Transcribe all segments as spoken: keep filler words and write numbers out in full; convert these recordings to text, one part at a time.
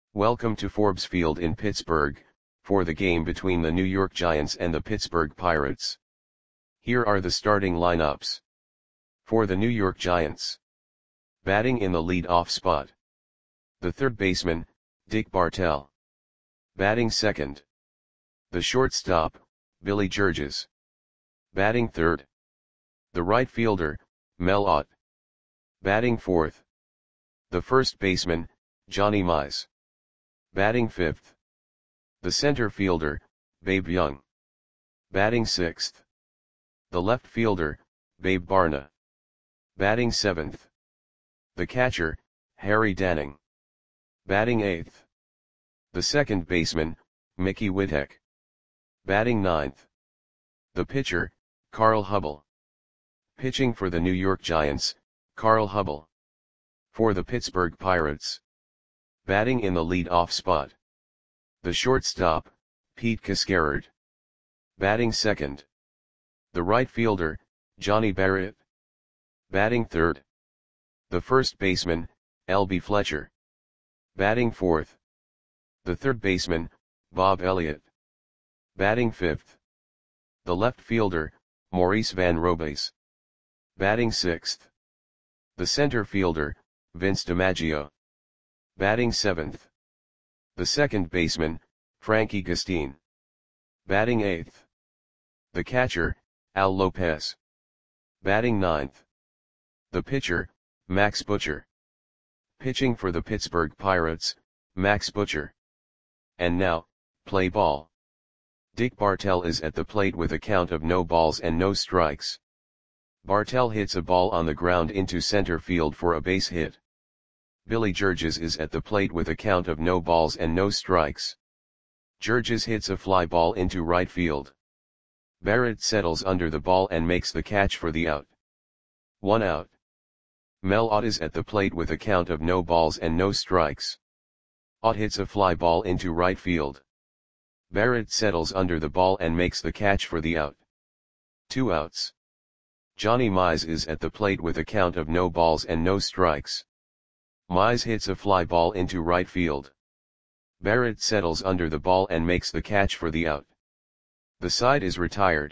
Welcome to Forbes Field in Pittsburgh, for the game between the New York Giants and the Pittsburgh Pirates. Here are the starting lineups. For the New York Giants. Batting in the lead-off spot. The third baseman, Dick Bartell. Batting second. The shortstop, Billy Georges. Batting third. The right fielder, Mel Ott. Batting fourth. The first baseman, Johnny Mize. Batting fifth. The center fielder, Babe Young. Batting sixth. The left fielder, Babe Barna. Batting seventh. The catcher, Harry Danning. Batting eighth. The second baseman, Mickey Whittek. Batting ninth. The pitcher, Carl Hubbell. Pitching for the New York Giants, Carl Hubbell. For the Pittsburgh Pirates. Batting in the lead-off spot. The shortstop, Pete Cascarard. Batting second. The right fielder, Johnny Barrett. Batting third. The first baseman, L B Fletcher. Batting fourth. The third baseman, Bob Elliott. Batting fifth. The left fielder, Maurice Van Robays. Batting sixth. The center fielder, Vince DiMaggio. Batting seventh. The second baseman, Frankie Gustine. Batting eighth. The catcher, Al Lopez. Batting ninth. The pitcher, Max Butcher. Pitching for the Pittsburgh Pirates, Max Butcher. And now, play ball. Dick Bartell is at the plate with a count of no balls and no strikes. Bartell hits a ball on the ground into center field for a base hit. Billy Georges is at the plate with a count of no balls and no strikes. Georges hits a fly ball into right field. Barrett settles under the ball and makes the catch for the out. One out. Mel Ott is at the plate with a count of no balls and no strikes. Ott hits a fly ball into right field. Barrett settles under the ball and makes the catch for the out. Two outs. Johnny Mize is at the plate with a count of no balls and no strikes. Mize hits a fly ball into right field. Barrett settles under the ball and makes the catch for the out. The side is retired.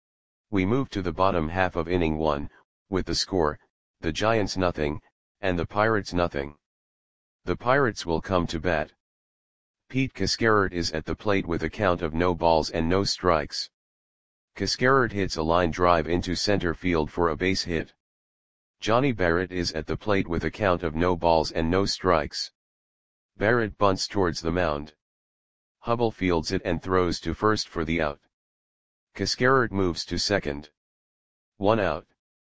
We move to the bottom half of inning one, with the score, the Giants nothing, and the Pirates nothing. The Pirates will come to bat. Pete Cascarard is at the plate with a count of no balls and no strikes. Cascarard hits a line drive into center field for a base hit. Johnny Barrett is at the plate with a count of no balls and no strikes. Barrett bunts towards the mound. Hubbell fields it and throws to first for the out. Cascarard moves to second. One out.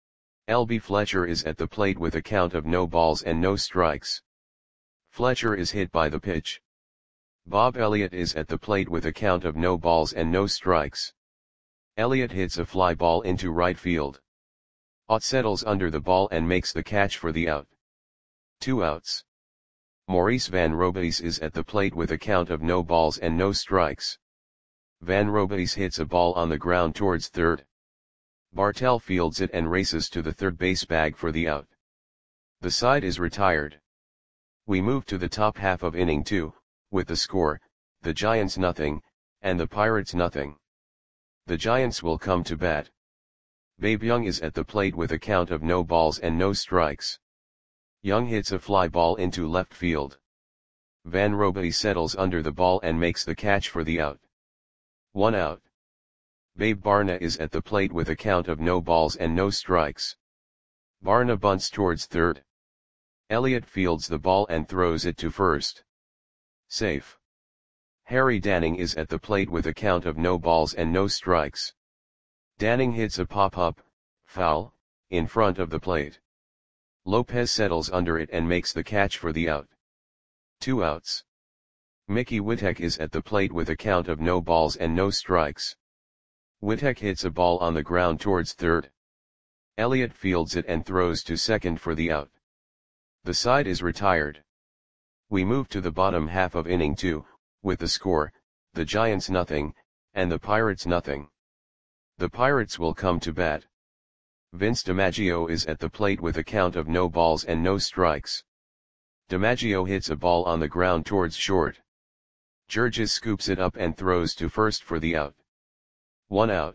L B Fletcher is at the plate with a count of no balls and no strikes. Fletcher is hit by the pitch. Bob Elliott is at the plate with a count of no balls and no strikes. Elliott hits a fly ball into right field. Ott settles under the ball and makes the catch for the out. Two outs. Maurice Van Robays is at the plate with a count of no balls and no strikes. Van Robays hits a ball on the ground towards third. Bartell fields it and races to the third base bag for the out. The side is retired. We move to the top half of inning two, with the score, the Giants nothing, and the Pirates nothing. The Giants will come to bat. Babe Young is at the plate with a count of no balls and no strikes. Young hits a fly ball into left field. Van Robays settles under the ball and makes the catch for the out. One out. Babe Barna is at the plate with a count of no balls and no strikes. Barna bunts towards third. Elliott fields the ball and throws it to first. Safe. Harry Danning is at the plate with a count of no balls and no strikes. Danning hits a pop-up, foul, in front of the plate. Lopez settles under it and makes the catch for the out. Two outs. Mickey Whittek is at the plate with a count of no balls and no strikes. Whittek hits a ball on the ground towards third. Elliott fields it and throws to second for the out. The side is retired. We move to the bottom half of inning two, with the score, the Giants nothing, and the Pirates nothing. The Pirates will come to bat. Vince DiMaggio is at the plate with a count of no balls and no strikes. DiMaggio hits a ball on the ground towards short. Georges scoops it up and throws to first for the out. One out.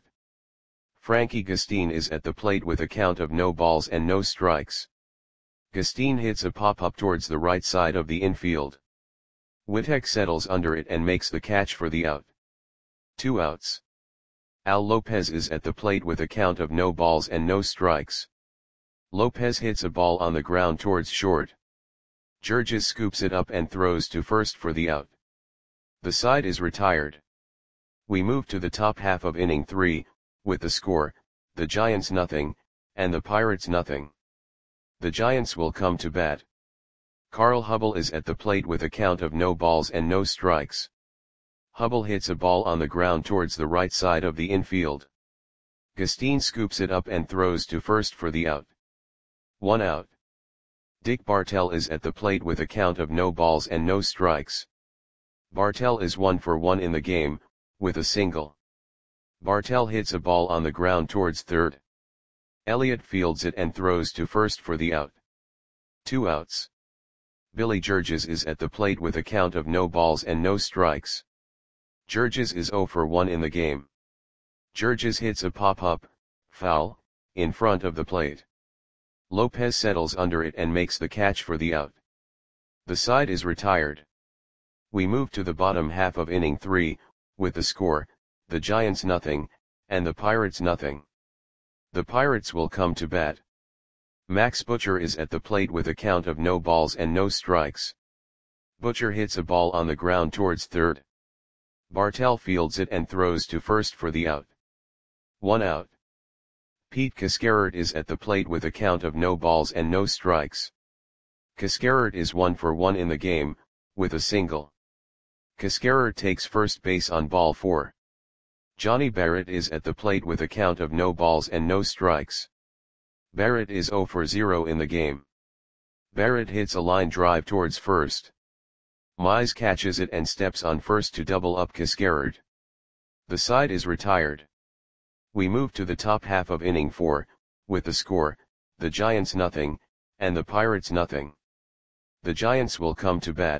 Frankie Gustin is at the plate with a count of no balls and no strikes. Gustin hits a pop-up towards the right side of the infield. Wittek settles under it and makes the catch for the out. Two outs. Al Lopez is at the plate with a count of no balls and no strikes. Lopez hits a ball on the ground towards short. Georges scoops it up and throws to first for the out. The side is retired. We move to the top half of inning three, with the score, the Giants nothing, and the Pirates nothing. The Giants will come to bat. Carl Hubbell is at the plate with a count of no balls and no strikes. Hubbell hits a ball on the ground towards the right side of the infield. Gustin scoops it up and throws to first for the out. One out. Dick Bartell is at the plate with a count of no balls and no strikes. Bartell is one for one in the game, with a single. Bartell hits a ball on the ground towards third. Elliott fields it and throws to first for the out. Two outs. Billy Georges is at the plate with a count of no balls and no strikes. Georges is zero for one in the game. Georges hits a pop-up, foul, in front of the plate. Lopez settles under it and makes the catch for the out. The side is retired. We move to the bottom half of inning three, with the score, the Giants nothing, and the Pirates nothing. The Pirates will come to bat. Max Butcher is at the plate with a count of no balls and no strikes. Butcher hits a ball on the ground towards third. Bartell fields it and throws to first for the out. One out. Pete Cascarert is at the plate with a count of no balls and no strikes. Cascarert is one for one in the game, with a single. Cascarert takes first base on ball four. Johnny Barrett is at the plate with a count of no balls and no strikes. Barrett is zero for zero in the game. Barrett hits a line drive towards first. Mize catches it and steps on first to double up Cascarert. The side is retired. We move to the top half of inning four, with the score, the Giants nothing, and the Pirates nothing. The Giants will come to bat.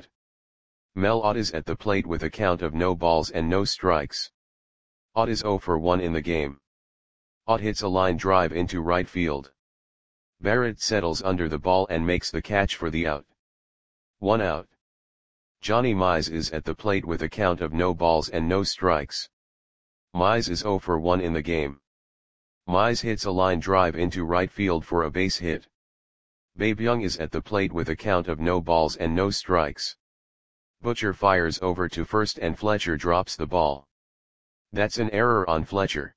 Mel Ott is at the plate with a count of no balls and no strikes. Ott is zero for one in the game. Ott hits a line drive into right field. Barrett settles under the ball and makes the catch for the out. One out. Johnny Mize is at the plate with a count of no balls and no strikes. Mize is zero for one in the game. Mize hits a line drive into right field for a base hit. Babe Young is at the plate with a count of no balls and no strikes. Butcher fires over to first and Fletcher drops the ball. That's an error on Fletcher.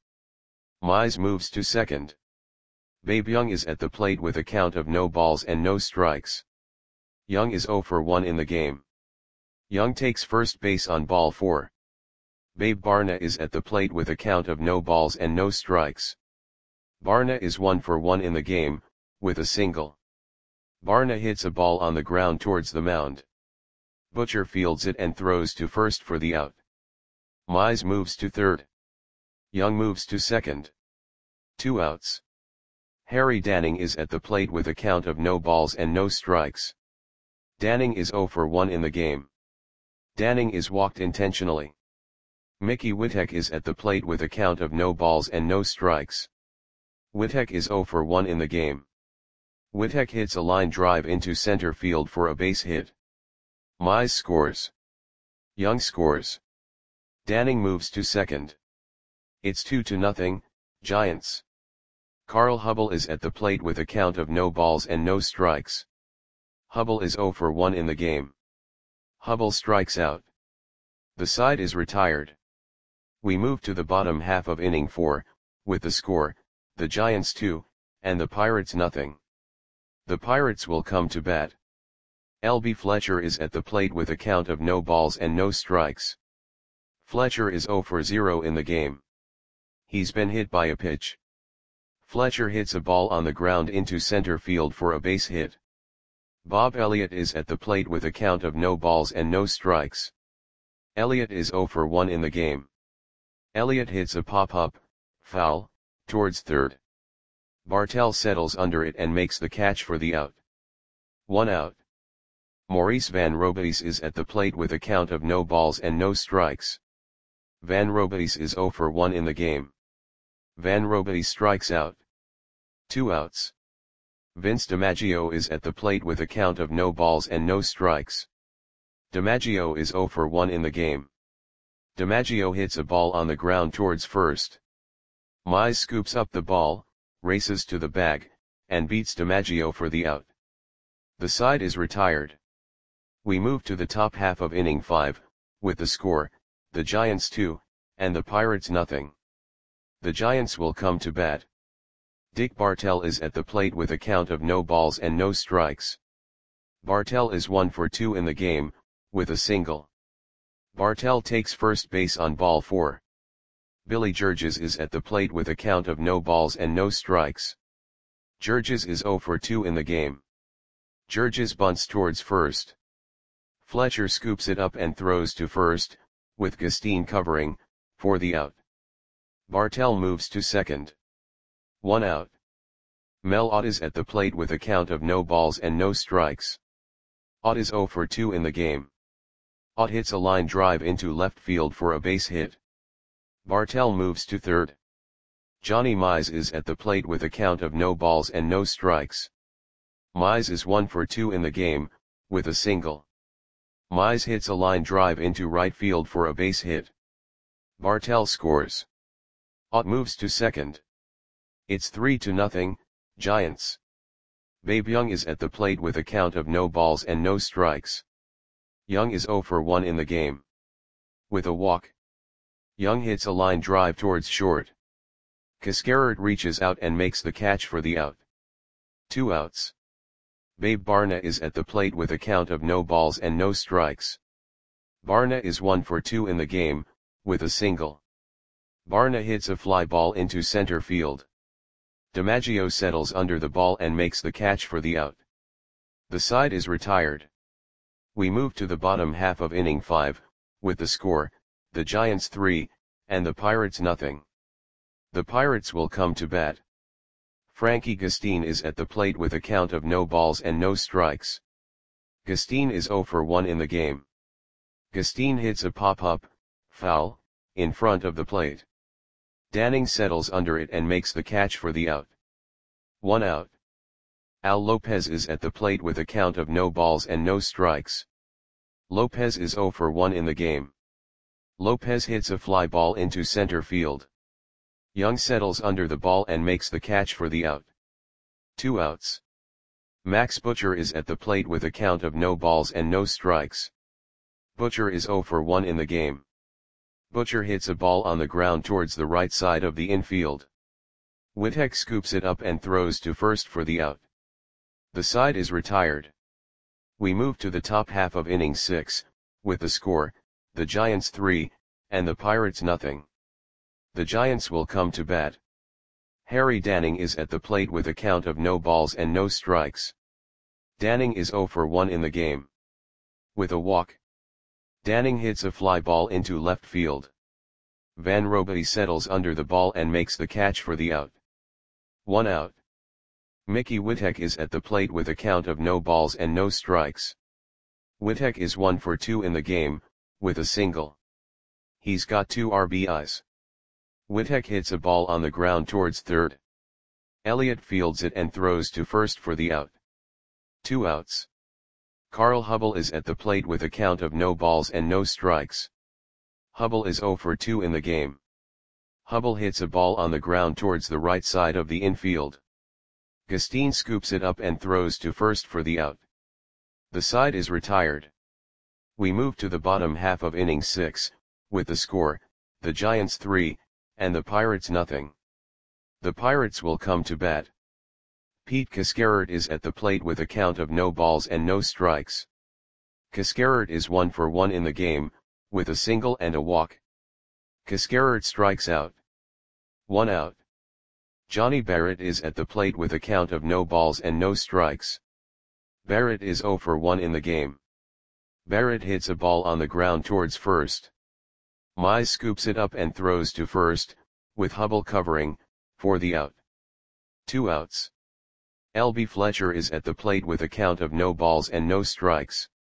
Mize moves to second. Babe Young is at the plate with a count of no balls and no strikes. Young is zero for one in the game. Young takes first base on ball four. Babe Barna is at the plate with a count of no balls and no strikes. Barna is one for one in the game, with a single. Barna hits a ball on the ground towards the mound. Butcher fields it and throws to first for the out. Mize moves to third. Young moves to second. Two outs. Harry Danning is at the plate with a count of no balls and no strikes. Danning is zero for one in the game. Danning is walked intentionally. Mickey Wittek is at the plate with a count of no balls and no strikes. Wittek is zero for one in the game. Wittek hits a line drive into center field for a base hit. Mize scores. Young scores. Danning moves to second. It's two to nothing, Giants. Carl Hubbell is at the plate with a count of no balls and no strikes. Hubbell is zero for one in the game. Hubbell strikes out. The side is retired. We move to the bottom half of inning four, with the score, the Giants two, and the Pirates nothing. The Pirates will come to bat. L B Fletcher is at the plate with a count of no balls and no strikes. Fletcher is zero for zero in the game. He's been hit by a pitch. Fletcher hits a ball on the ground into center field for a base hit. Bob Elliott is at the plate with a count of no balls and no strikes. Elliott is zero for one in the game. Elliott hits a pop-up, foul, towards third. Bartell settles under it and makes the catch for the out. One out. Maurice Van Robies is at the plate with a count of no balls and no strikes. Van Robies is zero for one in the game. Van Robies strikes out. Two outs. Vince DiMaggio is at the plate with a count of no balls and no strikes. DiMaggio is zero for one in the game. DiMaggio hits a ball on the ground towards first. Mize scoops up the ball, races to the bag, and beats DiMaggio for the out. The side is retired. We move to the top half of inning five, with the score, the Giants two, and the Pirates nothing. The Giants will come to bat. Dick Bartell is at the plate with a count of no balls and no strikes. Bartell is one for two in the game, with a single. Bartell takes first base on ball four. Billy Georges is at the plate with a count of no balls and no strikes. Georges is zero for two in the game. Georges bunts towards first. Fletcher scoops it up and throws to first, with Gustine covering, for the out. Bartell moves to second. One out. Mel Ott is at the plate with a count of no balls and no strikes. Ott is zero for two in the game. Ott hits a line drive into left field for a base hit. Bartell moves to third. Johnny Mize is at the plate with a count of no balls and no strikes. Mize is one for two in the game, with a single. Mize hits a line drive into right field for a base hit. Bartell scores. Ott moves to second. It's three to nothing, Giants. Babe Young is at the plate with a count of no balls and no strikes. Young is zero for one in the game. With a walk. Young hits a line drive towards short. Cascarert reaches out and makes the catch for the out. Two outs. Babe Barna is at the plate with a count of no balls and no strikes. Barna is one for two in the game, with a single. Barna hits a fly ball into center field. DiMaggio settles under the ball and makes the catch for the out. The side is retired. We move to the bottom half of inning five, with the score, the Giants three, and the Pirates nothing. The Pirates will come to bat. Frankie Gustine is at the plate with a count of no balls and no strikes. Gustine is zero for one in the game. Gustine hits a pop-up, foul, in front of the plate. Danning settles under it and makes the catch for the out. One out. Al Lopez is at the plate with a count of no balls and no strikes. Lopez is zero for one in the game. Lopez hits a fly ball into center field. Young settles under the ball and makes the catch for the out. Two outs. Max Butcher is at the plate with a count of no balls and no strikes. Butcher is zero for one in the game. Butcher hits a ball on the ground towards the right side of the infield. Whitek scoops it up and throws to first for the out. The side is retired. We move to the top half of inning six, with the score, the Giants three, and the Pirates nothing. The Giants will come to bat. Harry Danning is at the plate with a count of no balls and no strikes. Danning is zero for one in the game. With a walk. Danning hits a fly ball into left field. Van Robies settles under the ball and makes the catch for the out. One out. Mickey Whitek is at the plate with a count of no balls and no strikes. Whitek is one for two in the game, with a single. He's got two R B Is. Whitek hits a ball on the ground towards third. Elliott fields it and throws to first for the out. Two outs. Carl Hubbell is at the plate with a count of no balls and no strikes. Hubbell is zero for two in the game. Hubbell hits a ball on the ground towards the right side of the infield. Gustine scoops it up and throws to first for the out. The side is retired. We move to the bottom half of inning six, with the score, the Giants three, and the Pirates nothing. The Pirates will come to bat. Pete Cascarert is at the plate with a count of no balls and no strikes. Cascarert is one for one in the game, with a single and a walk. Cascarert strikes out. One out. Johnny Barrett is at the plate with a count of no balls and no strikes. Barrett is zero for one in the game. Barrett hits a ball on the ground towards first. Mize scoops it up and throws to first, with Hubbell covering, for the out. Two outs. L B Fletcher is at the plate with a count of no balls and no strikes.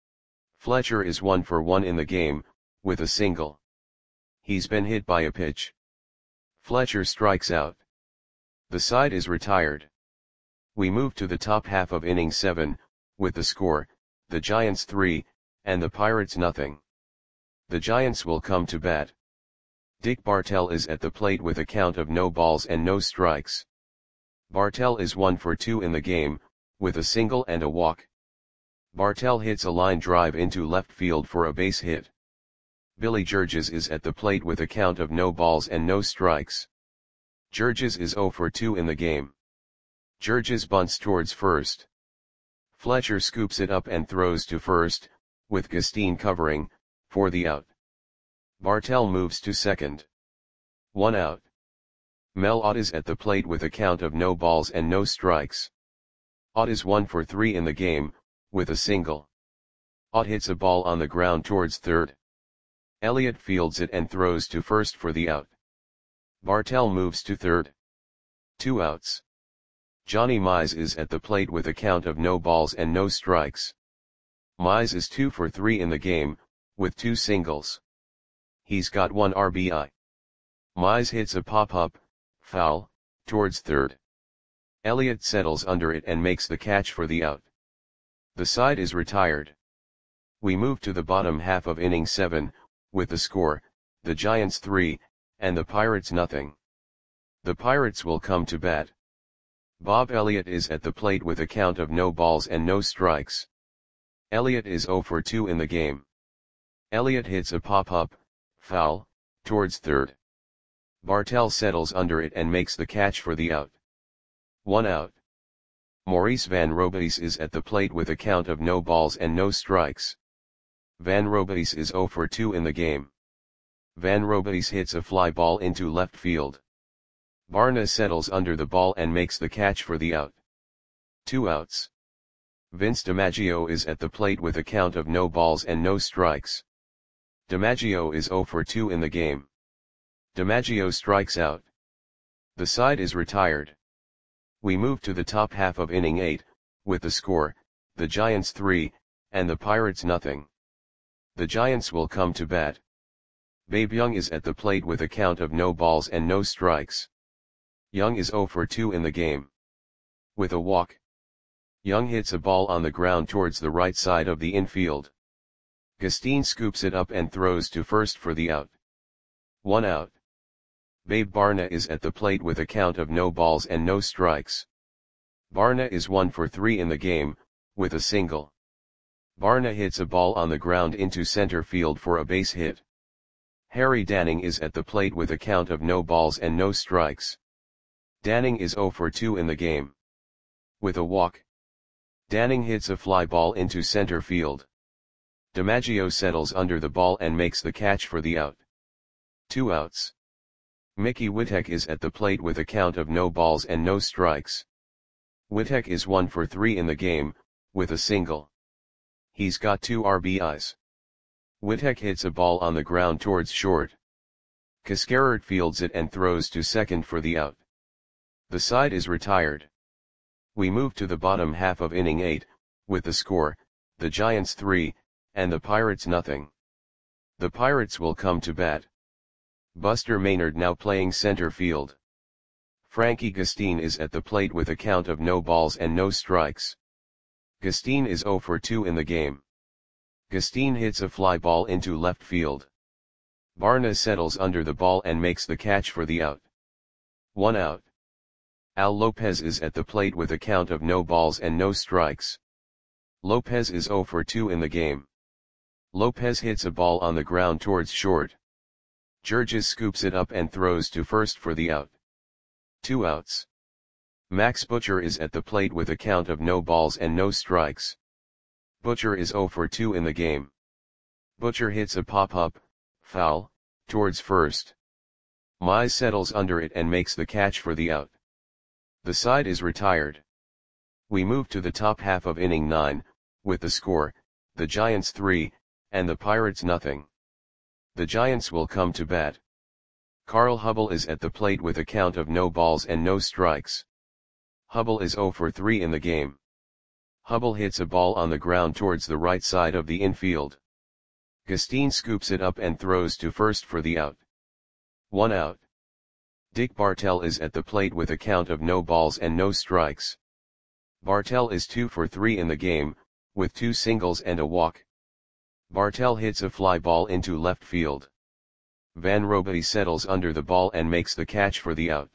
Fletcher is one for one in the game, with a single. He's been hit by a pitch. Fletcher strikes out. The side is retired. We move to the top half of inning seven, with the score, the Giants three, and the Pirates nothing. The Giants will come to bat. Dick Bartell is at the plate with a count of no balls and no strikes. Bartell is one for two in the game, with a single and a walk. Bartell hits a line drive into left field for a base hit. Billy Georges is at the plate with a count of no balls and no strikes. Georges is zero for two in the game. Georges bunts towards first. Fletcher scoops it up and throws to first, with Gustine covering, for the out. Bartell moves to second. One out. Mel Ott is at the plate with a count of no balls and no strikes. Ott is one for three in the game, with a single. Ott hits a ball on the ground towards third. Elliott fields it and throws to first for the out. Bartell moves to third. Two outs. Johnny Mize is at the plate with a count of no balls and no strikes. Mize is two for three in the game, with two singles. He's got one R B I. Mize hits a pop-up, foul, towards third. Elliott settles under it and makes the catch for the out. The side is retired. We move to the bottom half of inning seven, with the score, the Giants three, and the Pirates nothing. The Pirates will come to bat. Bob Elliott is at the plate with a count of no balls and no strikes. Elliott is zero for two in the game. Elliott hits a pop-up, foul, towards third. Bartell settles under it and makes the catch for the out. One out. Maurice Van Robeis is at the plate with a count of no balls and no strikes. Van Robeis is zero for two in the game. Van Robeis hits a fly ball into left field. Barna settles under the ball and makes the catch for the out. Two outs. Vince DiMaggio is at the plate with a count of no balls and no strikes. DiMaggio is zero for two in the game. DiMaggio strikes out. The side is retired. We move to the top half of inning eight, with the score, the Giants three, and the Pirates nothing. The Giants will come to bat. Babe Young is at the plate with a count of no balls and no strikes. Young is zero for two in the game. With a walk. Young hits a ball on the ground towards the right side of the infield. Gustine scoops it up and throws to first for the out. One out. Babe Barna is at the plate with a count of no balls and no strikes. Barna is one for three in the game, with a single. Barna hits a ball on the ground into center field for a base hit. Harry Danning is at the plate with a count of no balls and no strikes. Danning is zero for two in the game. With a walk. Danning hits a fly ball into center field. DiMaggio settles under the ball and makes the catch for the out. Two outs. Mickey Witek is at the plate with a count of no balls and no strikes. Witek is one for three in the game, with a single. He's got two R B Is. Witek hits a ball on the ground towards short. Cascarard fields it and throws to second for the out. The side is retired. We move to the bottom half of inning eight, with the score, the Giants three, and the Pirates nothing. The Pirates will come to bat. Buster Maynard now playing center field. Frankie Gustine is at the plate with a count of no balls and no strikes. Gustine is zero for two in the game. Gustine hits a fly ball into left field. Barna settles under the ball and makes the catch for the out. One out. Al Lopez is at the plate with a count of no balls and no strikes. Lopez is zero for two in the game. Lopez hits a ball on the ground towards short. Georges scoops it up and throws to first for the out. Two outs. Max Butcher is at the plate with a count of no balls and no strikes. Butcher is zero for two in the game. Butcher hits a pop-up, foul, towards first. Mize settles under it and makes the catch for the out. The side is retired. We move to the top half of inning nine, with the score, the Giants three, and the Pirates nothing. The Giants will come to bat. Carl Hubbell is at the plate with a count of no balls and no strikes. Hubbell is zero for three in the game. Hubble hits a ball on the ground towards the right side of the infield. Gustin scoops it up and throws to first for the out. One out. Dick Bartell is at the plate with a count of no balls and no strikes. Bartell is two for three in the game, with two singles and a walk. Bartell hits a fly ball into left field. Van Robitis settles under the ball and makes the catch for the out.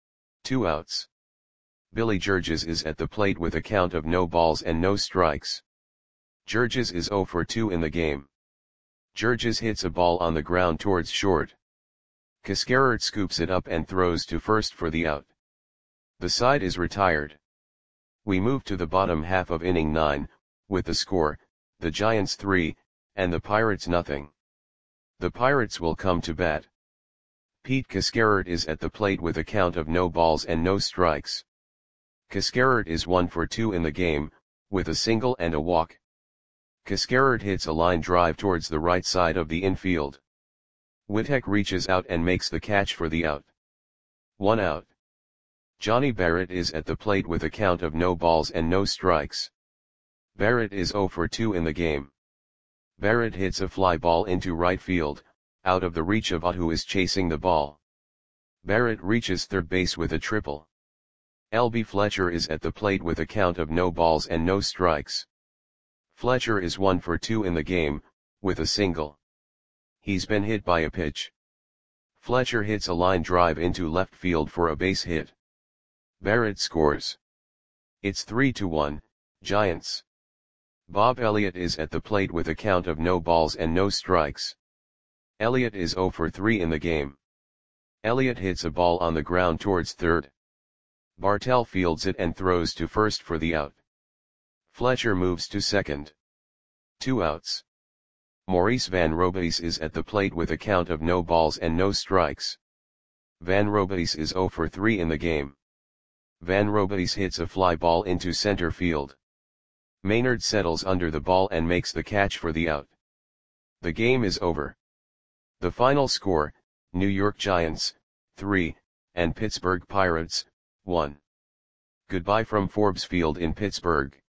Two outs. Billy Georges is at the plate with a count of no balls and no strikes. Georges is zero for two in the game. Georges hits a ball on the ground towards short. Cascarert scoops it up and throws to first for the out. The side is retired. We move to the bottom half of inning nine, with the score, the Giants three, and the Pirates nothing. The Pirates will come to bat. Pete Cascarert is at the plate with a count of no balls and no strikes. Cascarert is one for two in the game, with a single and a walk. Cascarert hits a line drive towards the right side of the infield. Wittek reaches out and makes the catch for the out. One out. Johnny Barrett is at the plate with a count of no balls and no strikes. Barrett is zero for two in the game. Barrett hits a fly ball into right field, out of the reach of Ott, who is chasing the ball. Barrett reaches third base with a triple. L B Fletcher is at the plate with a count of no balls and no strikes. Fletcher is one for two in the game, with a single. He's been hit by a pitch. Fletcher hits a line drive into left field for a base hit. Barrett scores. It's three to one, Giants. Bob Elliott is at the plate with a count of no balls and no strikes. Elliott is zero for three in the game. Elliott hits a ball on the ground towards third. Bartell fields it and throws to first for the out. Fletcher moves to second. Two outs. Maurice Van Robitis is at the plate with a count of no balls and no strikes. Van Robitis is zero for three in the game. Van Robitis hits a fly ball into center field. Maynard settles under the ball and makes the catch for the out. The game is over. The final score, New York Giants, three, and Pittsburgh Pirates, one. Goodbye from Forbes Field in Pittsburgh.